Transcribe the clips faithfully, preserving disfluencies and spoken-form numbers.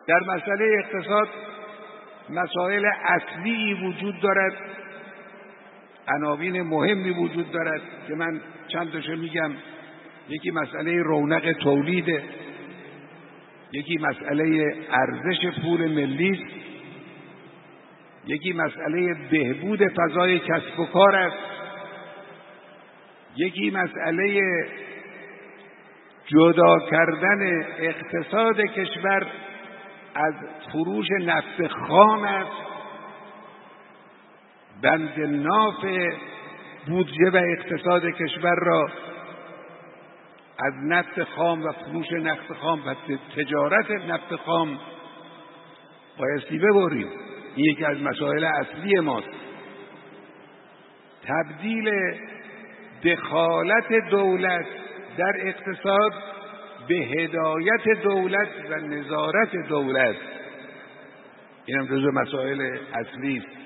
در مسئله اقتصاد مسائل اصلی وجود دارد، عناوین مهمی وجود دارد که من چند تاشو میگم. یکی مسئله رونق تولیده، یکی مسئله ارزش پول ملی است، یکی مسئله بهبود فضای کسب و کار است، یکی مسئله جدا کردن اقتصاد کشور از فروش نفت خام است. بند ناف بودجه و اقتصاد کشور را از نفت خام و فروش نفت خام و تجارت نفت خام بایستی ببریم. این یکی از مسائل اصلی ماست. تبدیل دخالت دولت در اقتصاد به هدایت دولت و نظارت دولت، این هم جزو مسائل اصلی است.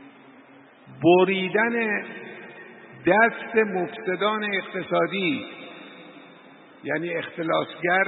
بریدن دست مفسدان اقتصادی، یعنی اختلاسگر،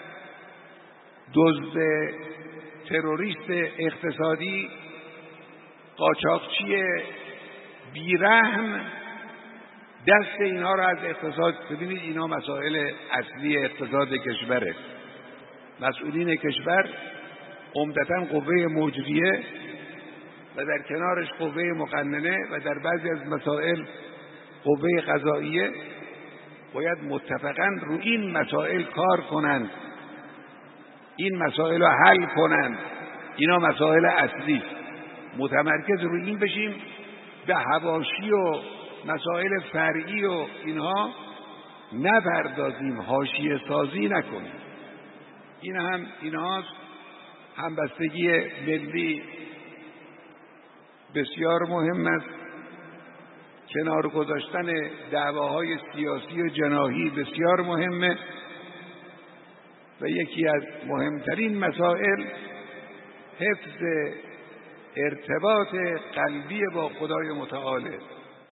دزد، تروریست اقتصادی، قاچاقچی بیرحم، دست اینها را از اقتصاد. ببینید اینا مسائل اصلی اقتصاد کشوره. مسئولین کشور عمدتاً قوه مجریه و در کنارش قوه مقننه و در بعضی از مسائل قوه قضاییه باید متفقاً رو این مسائل کار کنند، این مسائل رو حل کنند. اینا مسائل اصلی است. متمرکز رو این بشیم، به حواشی و مسائل فرعی و اینها نپردازیم، حاشیه سازی نکنیم. این هم اینهاست. همبستگی ملی بسیار مهم است. کنار گذاشتن دعواهای سیاسی و جناحی بسیار مهمه و یکی از مهمترین مسائل حفظ ارتباط قلبی با خدای متعال.